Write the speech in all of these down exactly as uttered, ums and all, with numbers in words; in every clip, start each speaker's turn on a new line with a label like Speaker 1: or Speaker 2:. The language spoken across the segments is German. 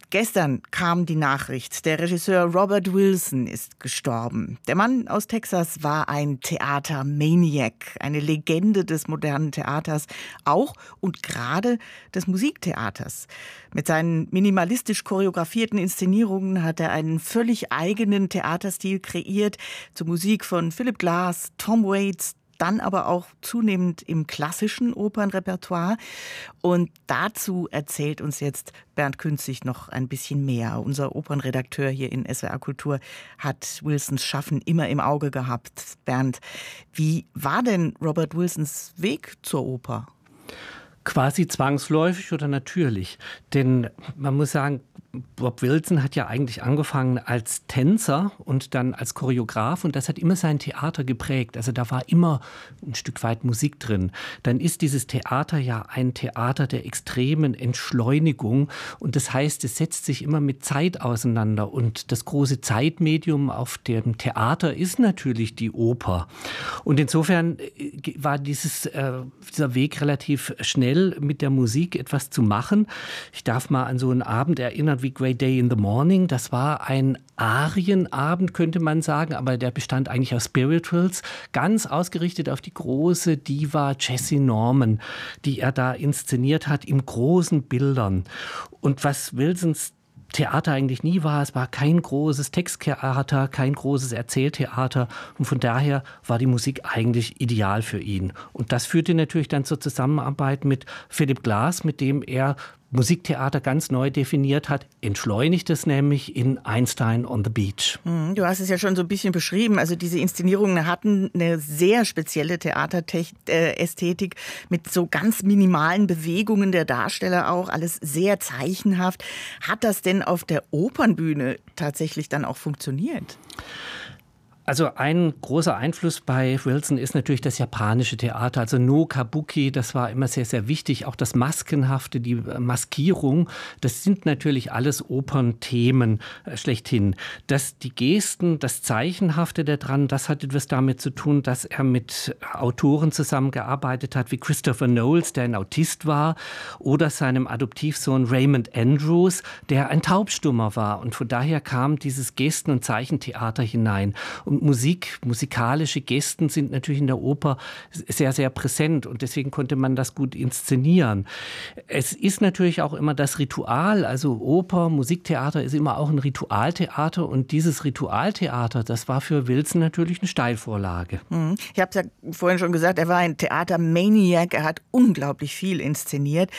Speaker 1: Gestern kam die Nachricht, der Regisseur Robert Wilson ist gestorben. Der Mann aus Texas war ein Theatermaniac, eine Legende des modernen Theaters, auch und gerade des Musiktheaters. Mit seinen minimalistisch choreografierten Inszenierungen hat er einen völlig eigenen Theaterstil kreiert, zur Musik von Philip Glass, Tom Waits, dann aber auch zunehmend im klassischen Opernrepertoire. Und dazu erzählt uns jetzt Bernd Künzig noch ein bisschen mehr. Unser Opernredakteur hier in S W R Kultur hat Wilsons Schaffen immer im Auge gehabt. Bernd, wie war denn Robert Wilsons Weg zur Oper?
Speaker 2: Quasi zwangsläufig oder natürlich. Denn man muss sagen, Bob Wilson hat ja eigentlich angefangen als Tänzer und dann als Choreograf und das hat immer sein Theater geprägt. Also da war immer ein Stück weit Musik drin. Dann ist dieses Theater ja ein Theater der extremen Entschleunigung und das heißt, es setzt sich immer mit Zeit auseinander und das große Zeitmedium auf dem Theater ist natürlich die Oper. Und insofern war dieses, äh, dieser Weg relativ schnell mit der Musik etwas zu machen. Ich darf mal an so einen Abend erinnern, wie Great Day in the Morning. Das war ein Arienabend, könnte man sagen, aber der bestand eigentlich aus Spirituals, ganz ausgerichtet auf die große Diva Jessie Norman, die er da inszeniert hat in großen Bildern. Und was Wilsons Theater eigentlich nie war, es war kein großes Texttheater, kein großes Erzähltheater und von daher war die Musik eigentlich ideal für ihn. Und das führte natürlich dann zur Zusammenarbeit mit Philip Glass, mit dem er Musiktheater ganz neu definiert hat, entschleunigt es nämlich in Einstein on the Beach.
Speaker 1: Du hast es ja schon so ein bisschen beschrieben. Also diese Inszenierungen hatten eine sehr spezielle Theaterästhetik mit so ganz minimalen Bewegungen der Darsteller auch, alles sehr zeichenhaft. Hat das denn auf der Opernbühne tatsächlich dann auch funktioniert?
Speaker 2: Also ein großer Einfluss bei Wilson ist natürlich das japanische Theater, also No Kabuki, das war immer sehr, sehr wichtig. Auch das Maskenhafte, die Maskierung, das sind natürlich alles Opernthemen äh, schlechthin. Das, die Gesten, das Zeichenhafte daran, das hat etwas damit zu tun, dass er mit Autoren zusammengearbeitet hat, wie Christopher Knowles, der ein Autist war, oder seinem Adoptivsohn Raymond Andrews, der ein Taubstummer war. Und von daher kam dieses Gesten- und Zeichentheater hinein. Und Musik, musikalische Gesten sind natürlich in der Oper sehr, sehr präsent und deswegen konnte man das gut inszenieren. Es ist natürlich auch immer das Ritual, also Oper, Musiktheater ist immer auch ein Ritualtheater und dieses Ritualtheater, das war für Wilson natürlich eine Steilvorlage.
Speaker 1: Ich habe es ja vorhin schon gesagt, er war ein Theatermaniac, er hat unglaublich viel inszeniert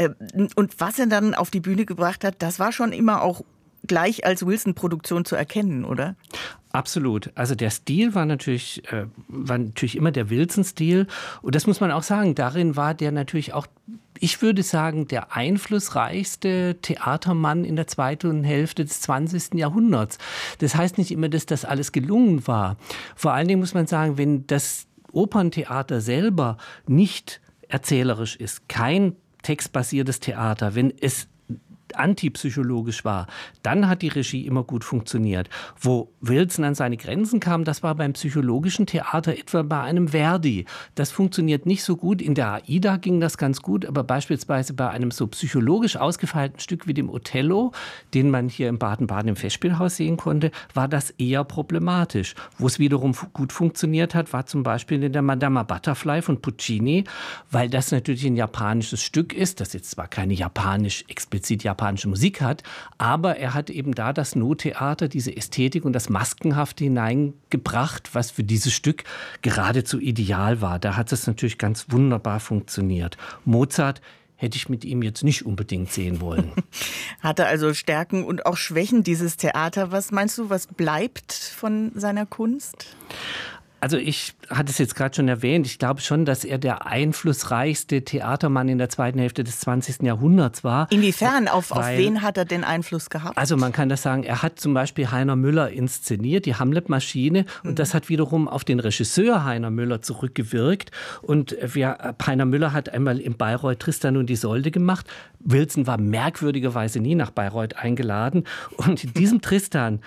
Speaker 1: und was er dann auf die Bühne gebracht hat, das war schon immer auch gleich als Wilson-Produktion zu erkennen, oder?
Speaker 2: Absolut. Also der Stil war natürlich, äh, war natürlich immer der Wilson-Stil. Und das muss man auch sagen, darin war der natürlich auch, ich würde sagen, der einflussreichste Theatermann in der zweiten Hälfte des zwanzigsten Jahrhunderts. Das heißt nicht immer, dass das alles gelungen war. Vor allen Dingen muss man sagen, wenn das Operntheater selber nicht erzählerisch ist, kein textbasiertes Theater, wenn es antipsychologisch war, dann hat die Regie immer gut funktioniert. Wo Wilson an seine Grenzen kam, das war beim psychologischen Theater, etwa bei einem Verdi. Das funktioniert nicht so gut. In der Aida ging das ganz gut, aber beispielsweise bei einem so psychologisch ausgefeilten Stück wie dem Othello, den man hier in Baden-Baden im Festspielhaus sehen konnte, war das eher problematisch. Wo es wiederum gut funktioniert hat, war zum Beispiel in der Madama Butterfly von Puccini, weil das natürlich ein japanisches Stück ist, das jetzt zwar keine japanisch, explizit japanische Musik hat, aber er hat eben da das No-Theater, diese Ästhetik und das Maskenhafte hineingebracht, was für dieses Stück geradezu ideal war. Da hat es natürlich ganz wunderbar funktioniert. Mozart hätte ich mit ihm jetzt nicht unbedingt sehen wollen.
Speaker 1: Hatte also Stärken und auch Schwächen, dieses Theater. Was meinst du, was bleibt von seiner Kunst?
Speaker 2: Also ich hatte es jetzt gerade schon erwähnt, ich glaube schon, dass er der einflussreichste Theatermann in der zweiten Hälfte des zwanzigsten Jahrhunderts war.
Speaker 1: Inwiefern? Auf,
Speaker 2: Weil,
Speaker 1: auf wen hat er den Einfluss gehabt?
Speaker 2: Also man kann das sagen, er hat zum Beispiel Heiner Müller inszeniert, die Hamlet-Maschine, und mhm. das hat wiederum auf den Regisseur Heiner Müller zurückgewirkt. Und wir, Heiner Müller hat einmal in Bayreuth Tristan und Isolde gemacht. Wilson war merkwürdigerweise nie nach Bayreuth eingeladen. Und in diesem Tristan,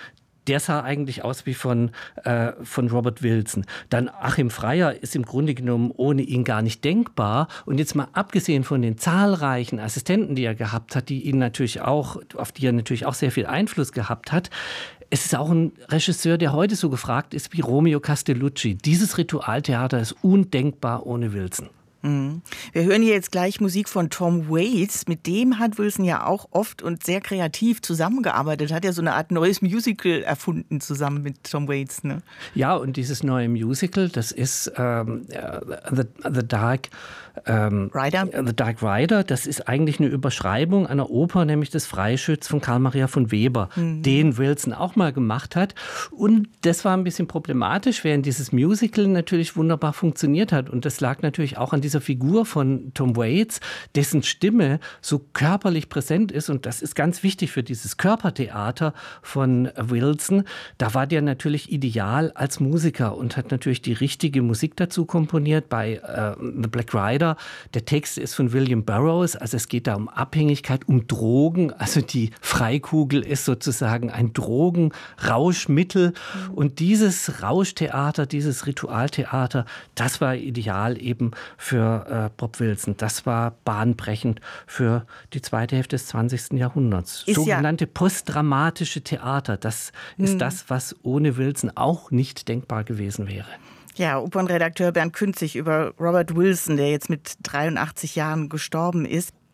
Speaker 2: der sah eigentlich aus wie von, äh, von Robert Wilson. Dann Achim Freyer ist im Grunde genommen ohne ihn gar nicht denkbar. Und jetzt mal abgesehen von den zahlreichen Assistenten, die er gehabt hat, die ihn natürlich auch, auf die er natürlich auch sehr viel Einfluss gehabt hat, es ist auch ein Regisseur, der heute so gefragt ist wie Romeo Castellucci. Dieses Ritualtheater ist undenkbar ohne Wilson.
Speaker 1: Wir hören hier jetzt gleich Musik von Tom Waits. Mit dem hat Wilson ja auch oft und sehr kreativ zusammengearbeitet. Hat ja so eine Art neues Musical erfunden zusammen mit Tom Waits. Ne?
Speaker 2: Ja, und dieses neue Musical, das ist ähm, The, The Dark ähm,
Speaker 1: Rider.
Speaker 2: The Dark Rider. Das ist eigentlich eine Überschreibung einer Oper, nämlich des Freischütz von Karl Maria von Weber, mhm. den Wilson auch mal gemacht hat. Und das war ein bisschen problematisch, während dieses Musical natürlich wunderbar funktioniert hat. Und das lag natürlich auch an dieser Figur von Tom Waits, dessen Stimme so körperlich präsent ist. Und das ist ganz wichtig für dieses Körpertheater von Wilson. Da war der natürlich ideal als Musiker und hat natürlich die richtige Musik dazu komponiert bei äh, The Black Rider. Der Text ist von William Burroughs. Also es geht da um Abhängigkeit, um Drogen. Also die Freikugel ist sozusagen ein Drogenrauschmittel. Mhm. Und dieses Rauschtheater, dieses Ritualtheater, das war ideal eben für äh, Bob Wilson. Das war bahnbrechend für die zweite Hälfte des zwanzigsten Jahrhunderts. Ist Sogenannte ja postdramatische Theater. Das ist hm. das, was ohne Wilson auch nicht denkbar gewesen wäre.
Speaker 1: Ja, Opernredakteur Bernd Künzig über Robert Wilson, der jetzt mit dreiundachtzig Jahren gestorben ist.